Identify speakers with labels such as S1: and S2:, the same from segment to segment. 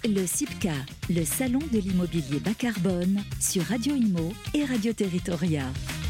S1: Le CIPCA, le salon de l'immobilier bas carbone sur Radio Imo et Radio Territoria.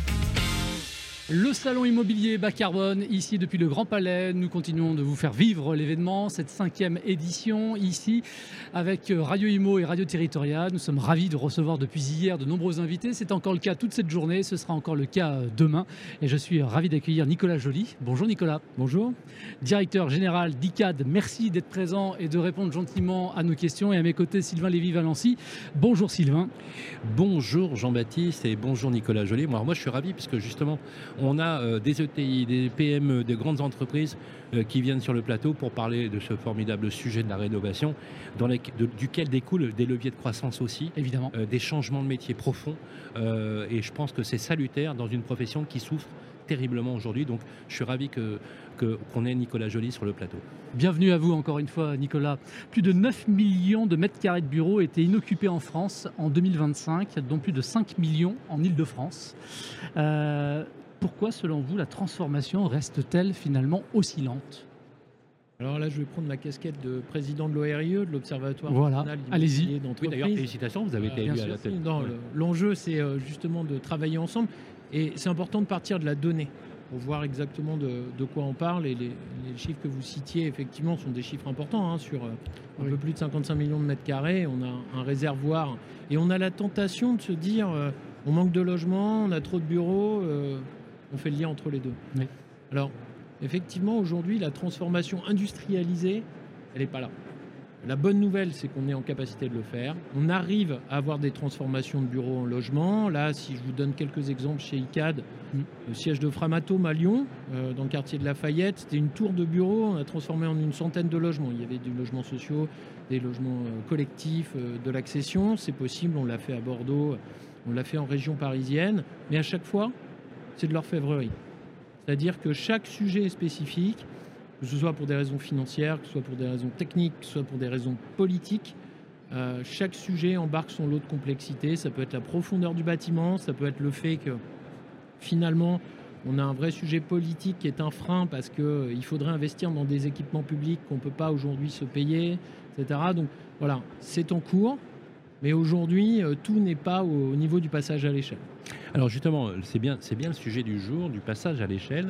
S2: Le salon immobilier bas carbone, ici depuis le Grand Palais. Nous continuons de vous faire vivre l'événement, cette 5e édition ici avec Radio Imo et Radio Territoria. Nous sommes ravis de recevoir depuis hier de nombreux invités. C'est encore le cas toute cette journée, ce sera encore le cas demain. Et je suis ravi d'accueillir Nicolas Joly. Bonjour Nicolas.
S3: Bonjour.
S2: Directeur général d'ICAD, merci d'être présent et de répondre gentiment à nos questions. Et à mes côtés, Sylvain Lévy-Valency. Bonjour Sylvain.
S3: Bonjour Jean-Baptiste et bonjour Nicolas Joly. Moi je suis ravi parce que justement, on a des ETI, des PME, des grandes entreprises qui viennent sur le plateau pour parler de ce formidable sujet de la rénovation, duquel découlent des leviers de croissance aussi,
S2: évidemment,
S3: des changements de métier profonds. Et je pense que c'est salutaire dans une profession qui souffre terriblement aujourd'hui. Donc je suis ravi qu'on ait Nicolas Joly sur le plateau.
S2: Bienvenue à vous encore une fois Nicolas. Plus de 9 millions de mètres carrés de bureaux étaient inoccupés en France en 2025, dont plus de 5 millions en Île-de-France. Pourquoi, selon vous, la transformation reste-t-elle finalement aussi lente ?
S4: Alors là, je vais prendre ma casquette de président de l'ORIE, de l'Observatoire
S2: national
S4: immobilier d'entreprise.
S3: Oui, d'ailleurs, félicitations, vous avez été élu à la tête.
S4: L'enjeu, c'est justement de travailler ensemble. Et c'est important de partir de la donnée pour voir exactement de quoi on parle. Et les chiffres que vous citiez, effectivement, sont des chiffres importants. Sur un peu plus de 55 millions de mètres carrés, on a un réservoir. Et on a la tentation de se dire, on manque de logements, on a trop de bureaux, on fait le lien entre les deux.
S2: Oui.
S4: Alors, effectivement, aujourd'hui, la transformation industrialisée, elle n'est pas là. La bonne nouvelle, c'est qu'on est en capacité de le faire. On arrive à avoir des transformations de bureaux en logement. Là, si je vous donne quelques exemples chez ICAD, le siège de Framatome à Lyon, dans le quartier de Lafayette, c'était une tour de bureaux. On a transformé en une centaine de logements. Il y avait des logements sociaux, des logements collectifs, de l'accession. C'est possible, on l'a fait à Bordeaux, on l'a fait en région parisienne. Mais à chaque fois, c'est de l'orfèvrerie. C'est-à-dire que chaque sujet est spécifique, que ce soit pour des raisons financières, que ce soit pour des raisons techniques, que ce soit pour des raisons politiques. Chaque sujet embarque son lot de complexité. Ça peut être la profondeur du bâtiment, ça peut être le fait que finalement on a un vrai sujet politique qui est un frein parce qu'il faudrait investir dans des équipements publics qu'on ne peut pas aujourd'hui se payer, etc. Donc voilà, c'est en cours, mais aujourd'hui tout n'est pas au niveau du passage à l'échelle.
S3: Alors justement, c'est bien le sujet du jour, du passage à l'échelle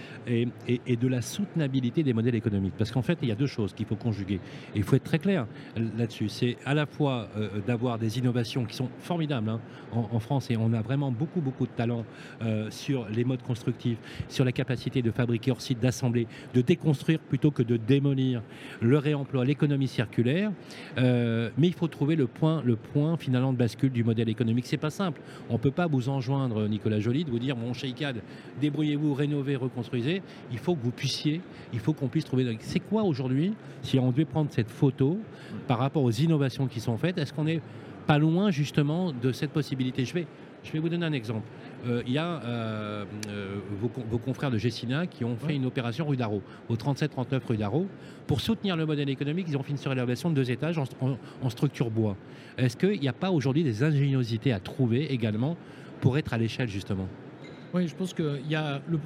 S3: et de la soutenabilité des modèles économiques. Parce qu'en fait, il y a deux choses qu'il faut conjuguer. Et il faut être très clair là-dessus. C'est à la fois d'avoir des innovations qui sont formidables en France, et on a vraiment beaucoup de talent sur les modes constructifs, sur la capacité de fabriquer hors site, d'assembler, de déconstruire plutôt que de démolir, le réemploi, l'économie circulaire. Mais il faut trouver le point finalement de bascule du modèle économique. C'est pas simple. On ne peut pas vous enjoindre, Nicolas Joly, de vous dire, bon, chez ICAD, débrouillez-vous, rénovez, reconstruisez. Il faut qu'on puisse trouver. C'est quoi aujourd'hui, si on devait prendre cette photo par rapport aux innovations qui sont faites, est-ce qu'on n'est pas loin justement de cette possibilité ? Je vais vous donner un exemple. Il y a vos confrères de Gessina qui ont fait une opération rue d'Arros, au 37-39 rue d'Arros. Pour soutenir le modèle économique, ils ont fait une surélévation de 2 étages en structure bois. Est-ce qu'il n'y a pas aujourd'hui des ingéniosités à trouver également pour être à l'échelle justement ?
S4: Oui, je pense qu'il y a le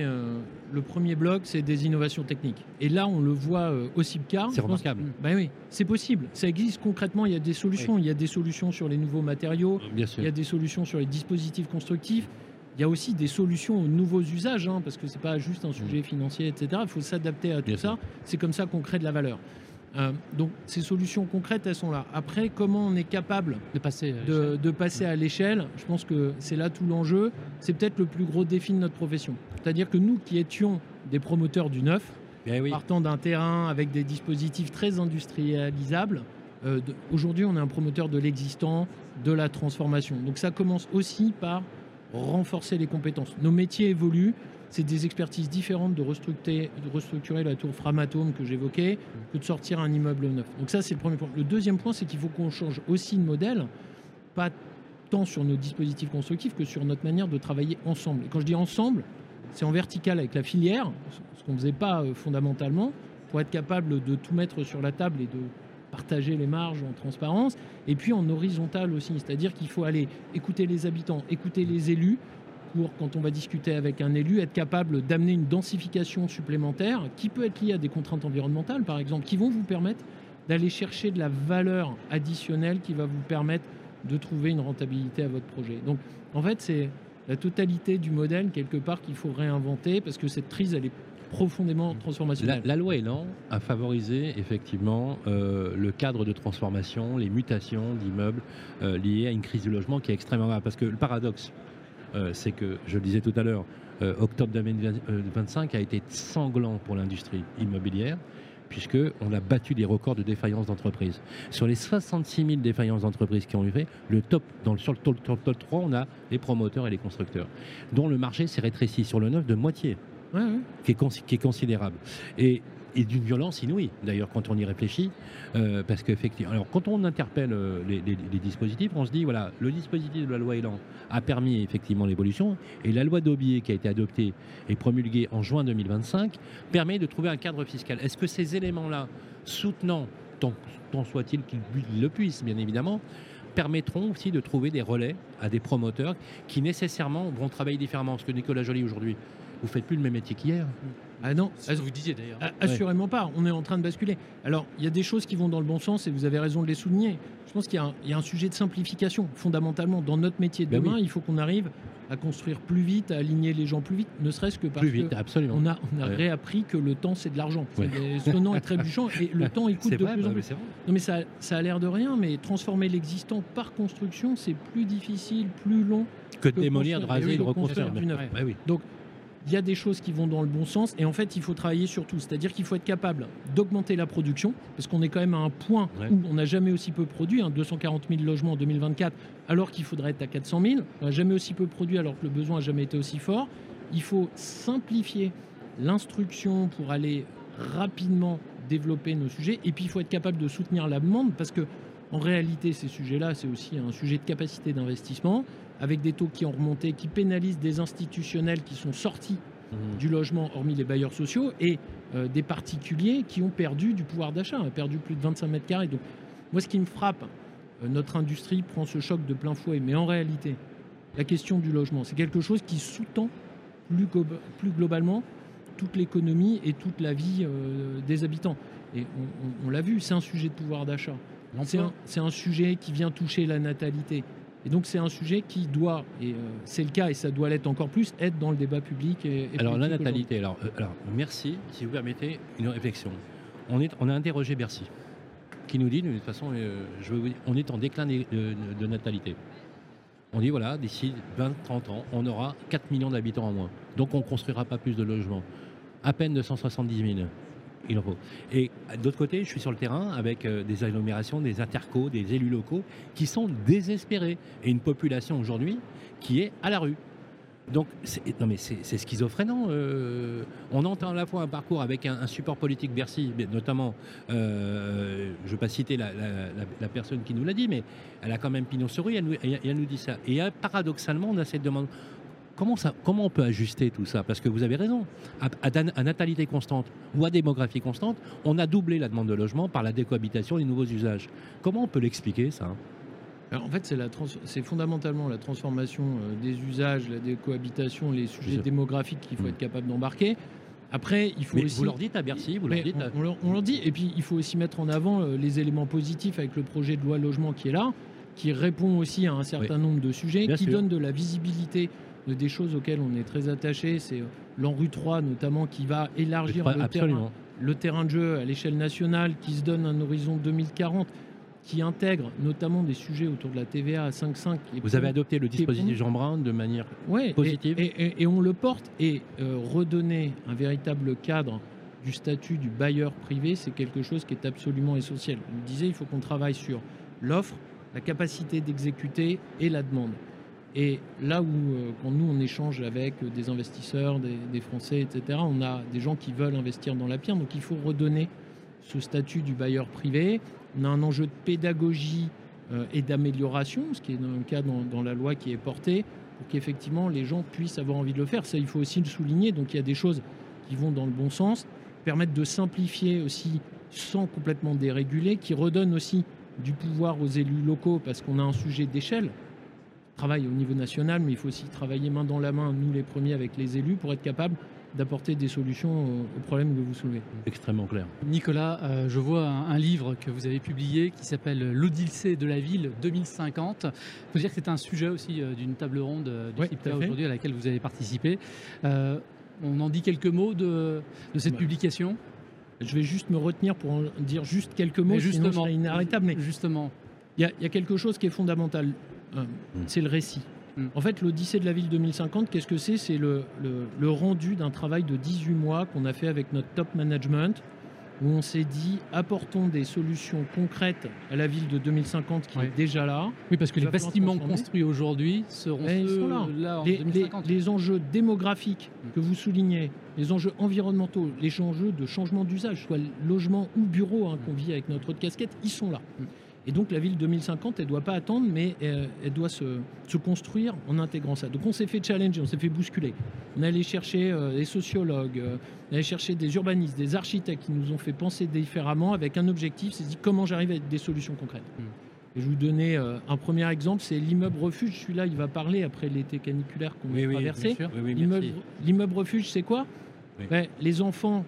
S4: premier bloc, c'est des innovations techniques. Et là, on le voit au CIPCA.
S3: C'est remarquable.
S4: Oui, c'est possible. Ça existe concrètement. Il y a des solutions. Oui. Il y a des solutions sur les nouveaux matériaux.
S3: Bien sûr.
S4: Il y a des solutions sur les dispositifs constructifs. Il y a aussi des solutions aux nouveaux usages, parce que ce n'est pas juste un sujet financier, etc. Il faut s'adapter à tout ça. C'est comme ça qu'on crée de la valeur. Donc ces solutions concrètes, elles sont là. Après, comment on est capable de passer à l'échelle, je pense que c'est là tout l'enjeu. C'est peut-être le plus gros défi de notre profession. C'est-à-dire que nous qui étions des promoteurs du neuf, partant d'un terrain avec des dispositifs très industrialisables, aujourd'hui on est un promoteur de l'existant, de la transformation. Donc ça commence aussi par renforcer les compétences. Nos métiers évoluent. C'est des expertises différentes de restructurer la tour Framatome que j'évoquais, que de sortir un immeuble neuf. Donc ça, c'est le premier point. Le deuxième point, c'est qu'il faut qu'on change aussi de modèle, pas tant sur nos dispositifs constructifs que sur notre manière de travailler ensemble. Et quand je dis ensemble, c'est en vertical avec la filière, ce qu'on ne faisait pas fondamentalement, pour être capable de tout mettre sur la table et de partager les marges en transparence, et puis en horizontal aussi, c'est-à-dire qu'il faut aller écouter les habitants, écouter les élus, pour, quand on va discuter avec un élu, être capable d'amener une densification supplémentaire qui peut être liée à des contraintes environnementales, par exemple, qui vont vous permettre d'aller chercher de la valeur additionnelle qui va vous permettre de trouver une rentabilité à votre projet. Donc, en fait, c'est la totalité du modèle, quelque part, qu'il faut réinventer parce que cette crise, elle est profondément transformationnelle.
S3: La loi Elan a favorisé effectivement le cadre de transformation, les mutations d'immeubles liées à une crise du logement qui est extrêmement grave. Parce que le paradoxe, c'est que, je le disais tout à l'heure, octobre 2025 a été sanglant pour l'industrie immobilière, puisqu'on a battu des records de défaillances d'entreprises. Sur les 66 000 défaillances d'entreprises qui ont eu fait, sur le top 3, on a les promoteurs et les constructeurs, dont le marché s'est rétréci sur le neuf de moitié.
S4: Ouais.
S3: Qui est considérable. Et d'une violence inouïe, d'ailleurs, quand on y réfléchit, parce qu'effectivement, alors quand on interpelle les dispositifs, on se dit, voilà, le dispositif de la loi Elan a permis effectivement l'évolution, et la loi d'Aubier qui a été adoptée et promulguée en juin 2025 permet de trouver un cadre fiscal. Est-ce que ces éléments-là, soutenant, tant soit-il qu'ils le puissent, bien évidemment, permettront aussi de trouver des relais à des promoteurs qui nécessairement vont travailler différemment? Parce que Nicolas Joly, aujourd'hui, vous ne faites plus le même métier qu'hier.
S4: Ah non,
S2: C'est ce que vous disiez d'ailleurs.
S4: Assurément pas, on est en train de basculer. Alors, il y a des choses qui vont dans le bon sens et vous avez raison de les souligner. Je pense qu'il y a un sujet de simplification. Fondamentalement, dans notre métier de demain, il faut qu'on arrive à construire plus vite, à aligner les gens plus vite, ne serait-ce que parce
S3: absolument.
S4: on a réappris que le temps, c'est de l'argent. C'est sonnant et trébuchant, et le temps, il coûte de plus en plus. Non, mais ça a l'air de rien, mais transformer l'existant par construction, c'est plus difficile, plus long
S3: que de démolir, de raser, de reconstruire
S4: du neuf. Donc, il y a des choses qui vont dans le bon sens et en fait il faut travailler sur tout, c'est-à-dire qu'il faut être capable d'augmenter la production parce qu'on est quand même à un point où on n'a jamais aussi peu produit, 240 000 logements en 2024 alors qu'il faudrait être à 400 000, on n'a jamais aussi peu produit alors que le besoin n'a jamais été aussi fort. Il faut simplifier l'instruction pour aller rapidement développer nos sujets et puis il faut être capable de soutenir la demande parce que en réalité ces sujets-là c'est aussi un sujet de capacité d'investissement avec des taux qui ont remonté, qui pénalisent des institutionnels qui sont sortis du logement, hormis les bailleurs sociaux, et des particuliers qui ont perdu du pouvoir d'achat, ont perdu plus de 25 mètres carrés. Donc, moi, ce qui me frappe, notre industrie prend ce choc de plein fouet, mais en réalité, la question du logement, c'est quelque chose qui sous-tend plus globalement toute l'économie et toute la vie des habitants. Et on l'a vu, c'est un sujet de pouvoir d'achat. C'est un sujet qui vient toucher la natalité. Et donc c'est un sujet qui doit, et c'est le cas et ça doit l'être encore plus, être dans le débat public.
S3: Alors la natalité, alors merci, si vous permettez une réflexion. On a interrogé Bercy, qui nous dit, de toute façon, on est en déclin de natalité. On dit voilà, d'ici 20-30 ans, on aura 4 millions d'habitants en moins. Donc on ne construira pas plus de logements. À peine 270 000. Il en faut. Et d'autre côté, je suis sur le terrain avec des agglomérations, des intercos, des élus locaux qui sont désespérés. Et une population aujourd'hui qui est à la rue. Donc, c'est schizophrénant. On entend à la fois un parcours avec un support politique Bercy, notamment, je ne vais pas citer la personne qui nous l'a dit, mais elle a quand même pignon sur rue, elle nous dit ça. Et paradoxalement, on a cette demande. Comment on peut ajuster tout ça? Parce que vous avez raison, à natalité constante ou à démographie constante, on a doublé la demande de logement par la décohabitation et les nouveaux usages. Comment on peut l'expliquer, ça?
S4: Alors, en fait, c'est fondamentalement la transformation des usages, la décohabitation, les sujets démographiques qu'il faut être capable d'embarquer. Après, il faut aussi...
S3: Vous leur dites à Bercy,
S4: on leur dit, et puis il faut aussi mettre en avant les éléments positifs avec le projet de loi logement qui est là, qui répond aussi à un certain nombre de sujets, qui donne de la visibilité des choses auxquelles on est très attaché. C'est l'ANRU 3 notamment qui va élargir le terrain de jeu à l'échelle nationale, qui se donne un horizon 2040, qui intègre notamment des sujets autour de la TVA à 5,5.
S3: Vous avez adopté le dispositif Jeanbrun de manière positive.
S4: Et on le porte, et redonner un véritable cadre du statut du bailleur privé, c'est quelque chose qui est absolument essentiel. On le disait, il faut qu'on travaille sur l'offre, la capacité d'exécuter et la demande. Et là où, quand nous, on échange avec des investisseurs, des Français, etc., on a des gens qui veulent investir dans la pierre. Donc, il faut redonner ce statut du bailleur privé. On a un enjeu de pédagogie et d'amélioration, ce qui est un cas dans la loi qui est portée, pour qu'effectivement, les gens puissent avoir envie de le faire. Ça, il faut aussi le souligner. Donc, il y a des choses qui vont dans le bon sens, permettent de simplifier aussi sans complètement déréguler, qui redonnent aussi du pouvoir aux élus locaux, parce qu'on a un sujet d'échelle. Travaille au niveau national, mais il faut aussi travailler main dans la main, nous les premiers, avec les élus, pour être capable d'apporter des solutions aux problèmes que vous soulevez.
S3: Extrêmement clair.
S2: Nicolas, je vois un livre que vous avez publié qui s'appelle l'Odyssée de la ville 2050. Il faut dire que c'est un sujet aussi d'une table ronde du
S4: Oui,
S2: CIPTA
S4: tout à fait.
S2: aujourd'hui à laquelle vous avez participé. On en dit quelques mots de cette publication?
S4: Je vais juste me retenir pour en dire juste quelques mots,
S2: Mais
S4: sinon je
S2: justement,
S4: serai inarrêtable. Mais
S2: justement,
S4: il y a quelque chose qui est fondamental, c'est le récit. En fait, l'Odyssée de la ville 2050, qu'est-ce que c'est? C'est le rendu d'un travail de 18 mois qu'on a fait avec notre top management, où on s'est dit, apportons des solutions concrètes à la ville de 2050 qui
S2: Oui.
S4: est déjà là.
S2: oui, parce que
S4: Il
S2: les
S4: va falloir
S2: bâtiments
S4: transformer.
S2: construits aujourd'hui seront
S4: Mais ils
S2: ceux
S4: sont
S2: là en
S4: Les
S2: 2050.
S4: les enjeux démographiques que vous soulignez, les enjeux environnementaux, les enjeux de changement d'usage, soit logement ou bureau qu'on vit avec notre autre casquette, ils sont là. Et donc la ville 2050, elle ne doit pas attendre, mais elle doit se construire en intégrant ça. Donc on s'est fait challenger, on s'est fait bousculer. On est allé chercher des sociologues, on est allé chercher des urbanistes, des architectes qui nous ont fait penser différemment avec un objectif, c'est dit comment j'arrive à des solutions concrètes. Et je vais vous donner un premier exemple, c'est l'immeuble refuge. Celui-là, il va parler après l'été caniculaire qu'on a traversé.
S2: bien sûr.
S3: Oui, merci.
S4: L'immeuble refuge, c'est quoi?
S3: Oui.
S4: Les enfants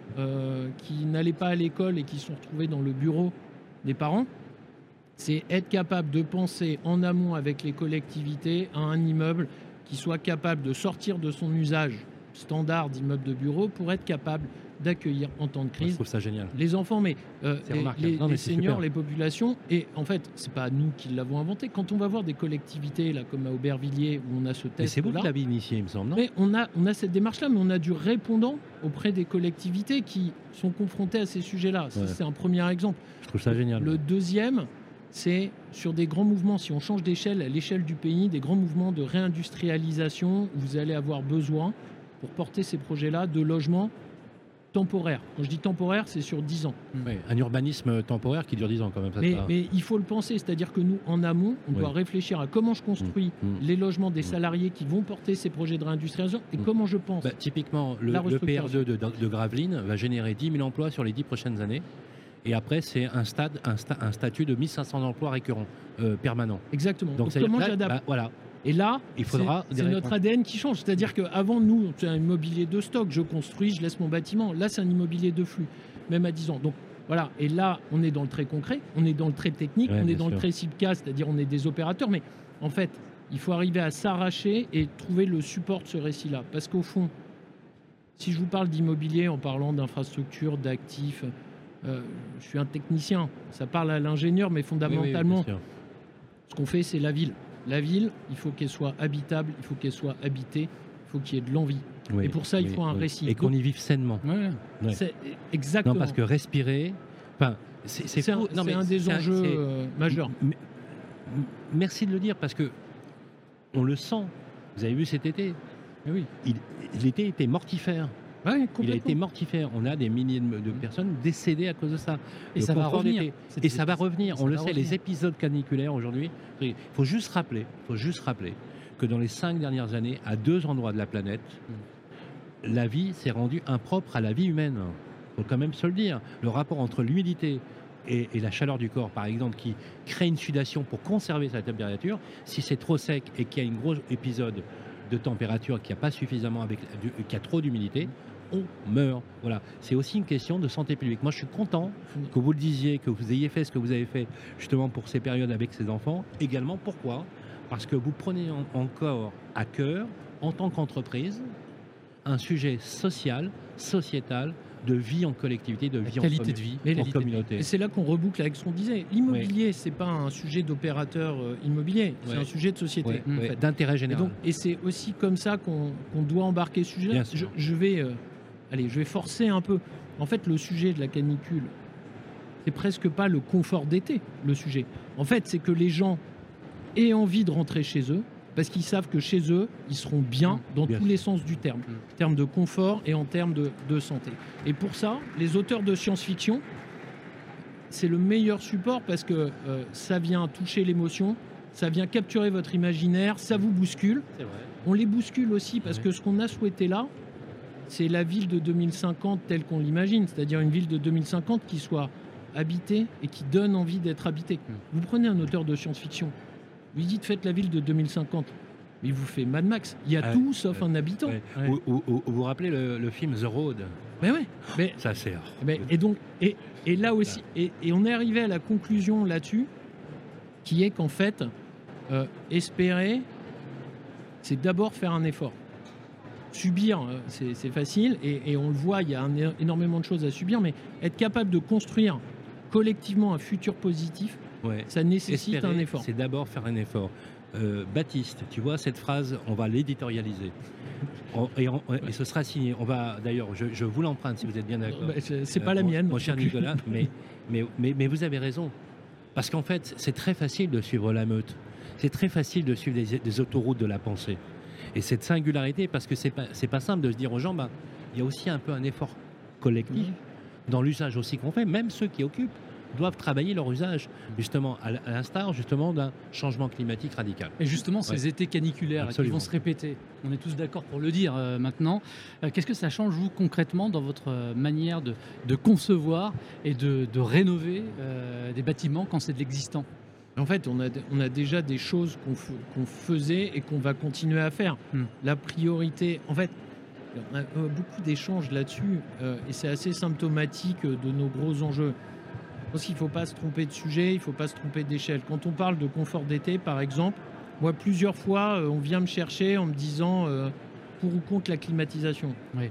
S4: qui n'allaient pas à l'école et qui se sont retrouvés dans le bureau des parents, c'est être capable de penser en amont avec les collectivités à un immeuble qui soit capable de sortir de son usage standard d'immeuble de bureau pour être capable d'accueillir en temps de
S3: Moi, je
S4: crise
S3: trouve ça génial.
S4: les enfants, mais
S3: C'est remarquable. Non,
S4: les
S3: mais c'est
S4: seniors,
S3: super.
S4: les populations. Et en fait, c'est pas nous qui l'avons inventé. Quand on va voir des collectivités là, comme à Aubervilliers, où on a ce test
S3: Mais c'est vous
S4: là,
S3: qui l'avez initié, il me semble, non?
S4: mais on a cette démarche-là, mais on a du répondant auprès des collectivités qui sont confrontées à ces sujets-là. Ça,
S3: Ouais.
S4: c'est un premier exemple.
S3: Je trouve ça génial.
S4: Le deuxième, c'est sur des grands mouvements, si on change d'échelle, à l'échelle du pays, des grands mouvements de réindustrialisation, où vous allez avoir besoin, pour porter ces projets-là, de logements temporaires. Quand je dis temporaire, c'est sur 10 ans.
S3: Oui, un urbanisme temporaire qui dure 10 ans quand même. Ça,
S4: Mais,
S3: ça-
S4: mais il faut le penser, c'est-à-dire que nous, en amont, on
S3: Oui.
S4: doit réfléchir à comment je construis les logements des salariés qui vont porter ces projets de réindustrialisation et comment je pense.
S3: Bah, typiquement,
S4: La
S3: le PR2 de Gravelines va générer 10 000 emplois sur les 10 prochaines années. Et après, c'est un statut de 1500 emplois récurrents, permanents.
S4: Exactement. Donc
S3: ça veut dire
S4: comment
S3: que là,
S4: j'adapte
S3: bah, voilà.
S4: Et là,
S3: Il faudra
S4: c'est
S3: des
S4: notre
S3: réponses.
S4: ADN qui change. C'est-à-dire qu'avant, nous, c'est un immobilier de stock. Je construis, je laisse mon bâtiment. Là, c'est un immobilier de flux, même à 10 ans. Donc voilà. Et là, on est dans le très concret, on est dans le très technique,
S3: Ouais,
S4: on est
S3: bien
S4: dans le
S3: sûr.
S4: très CIPCA, c'est-à-dire on est des opérateurs. Mais en fait, il faut arriver à s'arracher et trouver le support de ce récit-là. Parce qu'au fond, si je vous parle d'immobilier en parlant d'infrastructures, d'actifs, je suis un technicien. Ça parle à l'ingénieur, mais
S3: Oui, oui,
S4: fondamentalement,
S3: bien sûr.
S4: ce qu'on fait, c'est la ville. La ville, il faut qu'elle soit habitable, il faut qu'elle soit habitée, il faut qu'il y ait de l'envie.
S3: Oui,
S4: Et pour ça, il
S3: oui,
S4: faut un
S3: oui.
S4: récit.
S3: Et qu'on y vive sainement.
S2: Ouais.
S3: Ouais.
S4: C'est exactement.
S3: Non, parce que respirer. Enfin, c'est
S4: c'est
S3: fou. Non, mais
S4: un des
S3: c'est
S4: enjeux
S3: c'est-
S4: majeurs.
S3: Merci de le dire parce que on le sent. Vous avez vu cet été.
S2: Mais oui.
S3: L'été était mortifère.
S4: Ouais,
S3: Il a
S4: complètement.
S3: été mortifère. On a des milliers de personnes décédées à cause de ça.
S2: Et
S3: Le
S2: ça va
S3: confort
S2: revenir.
S3: d'été.
S2: C'était-
S3: Et ça va revenir.
S2: ça
S3: On le
S2: va
S3: sait,
S2: revenir.
S3: les épisodes caniculaires aujourd'hui. Il faut juste rappeler que dans les 5 dernières années, à 2 endroits de la planète, la vie s'est rendue impropre à la vie humaine. Il faut quand même se le dire. Le rapport entre l'humidité et la chaleur du corps, par exemple, qui crée une sudation pour conserver sa température, si c'est trop sec et qu'il y a un gros épisode de température qui a pas suffisamment qui a trop d'humidité, on meurt. Voilà. C'est aussi une question de santé publique. Moi, je suis content que vous le disiez, que vous ayez fait ce que vous avez fait justement pour ces périodes avec ces enfants. Également, pourquoi? Parce que vous prenez encore à cœur, en tant qu'entreprise, un sujet social, sociétal, de vie en collectivité, de vie
S2: qualité de vie,
S4: Mais
S3: en
S2: qualité de vie.
S3: communauté.
S4: Et c'est là qu'on reboucle avec ce qu'on disait. L'immobilier, c'est pas un sujet d'opérateur immobilier, c'est
S3: Ouais.
S4: un sujet de société.
S3: Ouais,
S4: en
S3: ouais,
S4: fait.
S3: d'intérêt
S4: Et,
S3: général.
S4: et c'est aussi comme ça qu'on doit embarquer ce sujet-là.
S3: Bien sûr.
S4: Je vais forcer un peu. En fait, le sujet de la canicule, c'est presque pas le confort d'été, le sujet. En fait, c'est que les gens aient envie de rentrer chez eux, parce qu'ils savent que chez eux, ils seront bien dans
S3: Bien
S4: tous les sens du terme, en termes de confort et en termes de santé. Et pour ça, les auteurs de science-fiction, c'est le meilleur support parce que ça vient toucher l'émotion, ça vient capturer votre imaginaire, ça vous bouscule.
S3: C'est vrai.
S4: On les bouscule aussi parce
S3: Ouais.
S4: que ce qu'on a souhaité là, c'est la ville de 2050 telle qu'on l'imagine, c'est-à-dire une ville de 2050 qui soit habitée et qui donne envie d'être habitée. Vous prenez un auteur de science-fiction, lui dites faites la ville de 2050. il vous fait Mad Max. Il y a tout sauf un habitant.
S3: Ouais. Vous vous rappelez le film The Road?
S4: Mais ouais. Mais,
S3: ça c'est.
S4: Et là aussi, et on est arrivé à la conclusion là-dessus, qui est qu'en fait, espérer, c'est d'abord faire un effort. Subir, c'est facile, et on le voit, il y a énormément de choses à subir, mais être capable de construire collectivement un futur positif, ça nécessite un effort.
S3: C'est d'abord faire un effort. Baptiste, tu vois cette phrase, on va l'éditorialiser. Et ce sera signé. On va d'ailleurs, je vous l'emprunte si vous êtes bien d'accord.
S4: C'est pas la mienne,
S3: mon cher Nicolas, mais vous avez raison. Parce qu'en fait, c'est très facile de suivre la meute. C'est très facile de suivre des autoroutes de la pensée. Et cette singularité, parce que c'est pas simple de se dire aux gens, il y a aussi un peu un effort collectif dans l'usage aussi qu'on fait. Même ceux qui occupent doivent travailler leur usage, justement, à l'instar justement d'un changement climatique radical.
S2: Et justement, ces étés caniculaires qui vont se répéter, on est tous d'accord pour le dire maintenant, qu'est-ce que ça change, vous, concrètement, dans votre manière de concevoir et de rénover des bâtiments quand c'est de l'existant?
S4: En fait, on a déjà des choses qu'on faisait et qu'on va continuer à faire. La priorité, en fait, on a beaucoup d'échanges là-dessus, et c'est assez symptomatique de nos gros enjeux. Je pense qu'il ne faut pas se tromper de sujet, il ne faut pas se tromper d'échelle. Quand on parle de confort d'été, par exemple, moi, plusieurs fois, on vient me chercher en me disant pour ou contre la climatisation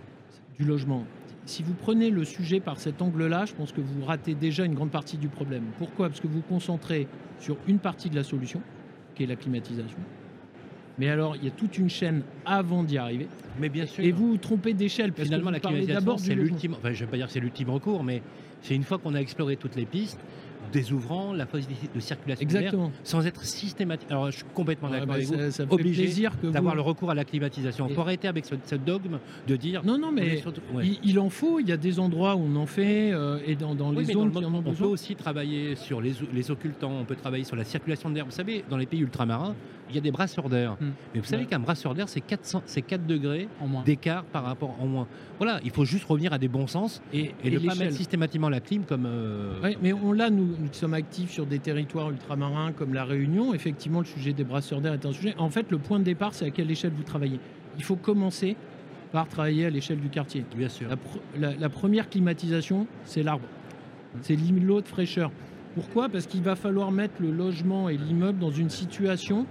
S4: du logement. Si vous prenez le sujet par cet angle-là, je pense que vous ratez déjà une grande partie du problème. Pourquoi ? Parce que vous vous concentrez sur une partie de la solution, qui est la climatisation. Mais alors, il y a toute une chaîne avant d'y arriver.
S3: Mais bien sûr.
S4: Et vous vous trompez d'échelle. Parce
S3: finalement,
S4: que
S3: la climatisation, c'est l'ultime. Enfin, je ne vais pas dire que c'est l'ultime recours, mais c'est une fois qu'on a exploré toutes les pistes, désouvrant la facilité de circulation d'air sans être systématique. Alors, je suis complètement d'accord avec vous.
S4: Ça me fait plaisir
S3: d'avoir le recours à la climatisation. Il faut arrêter avec ce dogme de dire.
S4: Non, mais il en faut. Il y a des endroits où on en fait et dans les zones qui en ont besoin.
S3: On peut aussi travailler sur les occultants. On peut travailler sur la circulation d'air. Vous savez, dans les pays ultramarins, il y a des brasseurs d'air. Mais vous savez qu'un brasseur d'air, c'est 4 degrés d'écart par rapport en moins. Voilà, il faut juste revenir à des bons sens et ne pas mettre systématiquement la clim comme.
S4: Oui, mais nous sommes actifs sur des territoires ultramarins comme la Réunion. Effectivement, le sujet des brasseurs d'air est un sujet. En fait, le point de départ, c'est à quelle échelle vous travaillez. Il faut commencer par travailler à l'échelle du quartier.
S3: Bien sûr.
S4: La première climatisation, c'est l'arbre. C'est l'îlot de fraîcheur. Pourquoi ? Parce qu'il va falloir mettre le logement et l'immeuble dans une situation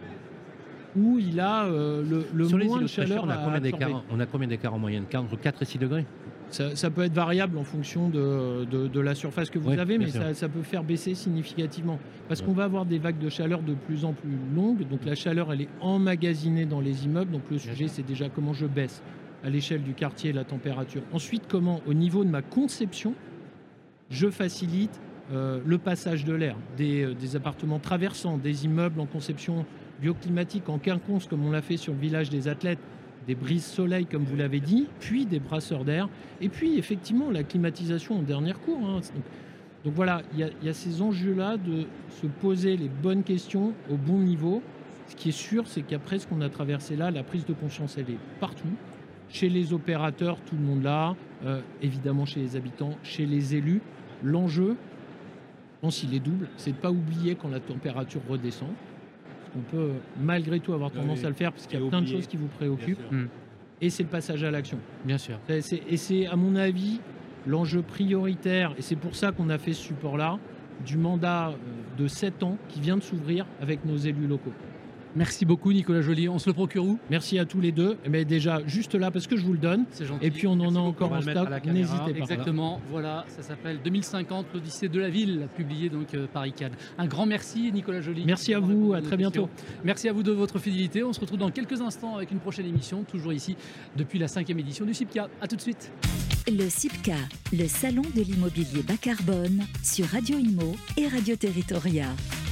S4: où il a le
S3: sur
S4: moins de chaleur à absorber.
S3: On a combien d'écart en moyenne ? Entre 4 et 6 degrés ?
S4: Ça peut être variable en fonction de la surface que vous avez, mais ça peut faire baisser significativement. Parce qu'on va avoir des vagues de chaleur de plus en plus longues. Donc la chaleur, elle est emmagasinée dans les immeubles. Donc le sujet, c'est déjà comment je baisse à l'échelle du quartier la température. Ensuite, comment, au niveau de ma conception, je facilite le passage de l'air. Des appartements traversants, des immeubles en conception bioclimatique, en quinconce, comme on l'a fait sur le village des athlètes, des brises-soleil, comme vous l'avez dit, puis des brasseurs d'air, et puis effectivement la climatisation en dernier cours. Donc voilà, il y a ces enjeux-là de se poser les bonnes questions au bon niveau. Ce qui est sûr, c'est qu'après ce qu'on a traversé là, la prise de conscience, elle est partout. Chez les opérateurs, tout le monde là, évidemment chez les habitants, chez les élus. L'enjeu, je pense qu'il est double, c'est de ne pas oublier quand la température redescend. On peut malgré tout avoir tendance à le faire parce qu'il y a plein de choses qui vous préoccupent. Et c'est le passage à l'action.
S2: Bien sûr.
S4: Et c'est, à mon avis, l'enjeu prioritaire, et c'est pour ça qu'on a fait ce support-là, du mandat de 7 ans qui vient de s'ouvrir avec nos élus locaux.
S2: Merci beaucoup Nicolas Joly. On se le procure où ?
S4: Merci à tous les deux. Mais déjà, juste là, parce que je vous le donne.
S2: C'est gentil.
S4: Et puis on en a encore en stock. N'hésitez pas.
S2: Exactement. Voilà, ça s'appelle 2050, l'Odyssée de la ville, publié donc par ICANN. Un grand merci Nicolas Joly.
S4: Merci à vous. À très bientôt.
S2: Merci à vous de votre fidélité. On se retrouve dans quelques instants avec une prochaine émission, toujours ici, depuis la 5e édition du CIPCA. À tout de suite.
S1: Le CIPCA, le salon de l'immobilier bas carbone, sur Radio Imo et Radio Territoria.